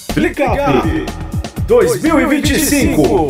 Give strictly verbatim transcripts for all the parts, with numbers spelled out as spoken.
Flicap dois mil e vinte e cinco.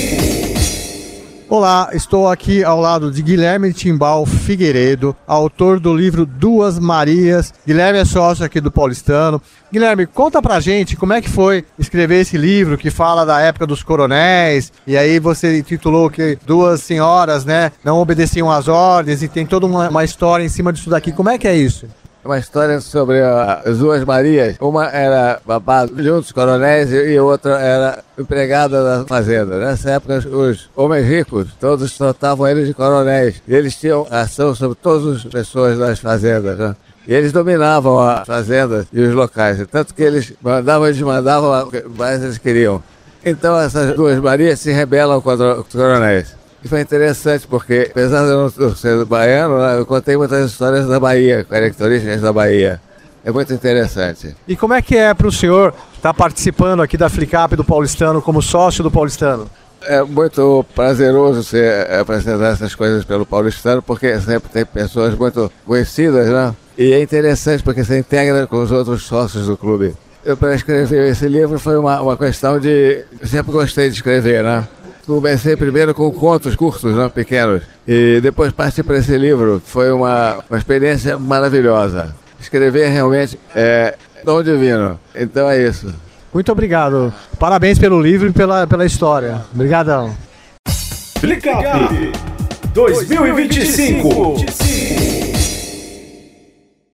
Olá, estou aqui ao lado de Guilherme Timbal Figueiredo, autor do livro Duas Marias. Guilherme é sócio aqui do Paulistano. Guilherme, conta pra gente como é que foi escrever esse livro que fala da época dos coronéis, e aí você intitulou que duas senhoras, né, não obedeciam às ordens, e tem toda uma, uma história em cima disso daqui. Como é que é isso? Uma história sobre uh, as duas Marias. Uma era babá de um dos coronéis e a outra era empregada da fazenda. Nessa época, os homens ricos, todos tratavam eles de coronéis. E eles tinham ação sobre todas as pessoas das fazendas, né? E eles dominavam as fazendas e os locais. Tanto que eles mandavam e desmandavam o que mais eles queriam. Então essas duas Marias se rebelam contra os coronéis. E foi interessante porque, apesar de eu não ser baiano, né, eu contei muitas histórias da Bahia, características da Bahia. É muito interessante. E como é que é para o senhor estar participando aqui da Flicap do Paulistano como sócio do Paulistano? É muito prazeroso ser apresentar essas coisas pelo Paulistano, porque sempre tem pessoas muito conhecidas, né? E é interessante porque você integra com os outros sócios do clube. Eu, para escrever esse livro, foi uma, uma questão de... Eu sempre gostei de escrever, né? Comecei primeiro com contos curtos, né, pequenos, e depois parti para esse livro. Foi uma, uma experiência maravilhosa. Escrever realmente é dom divino. Então é isso. Muito obrigado. Parabéns pelo livro e pela, pela história. Obrigadão. Flicap dois mil e vinte e cinco.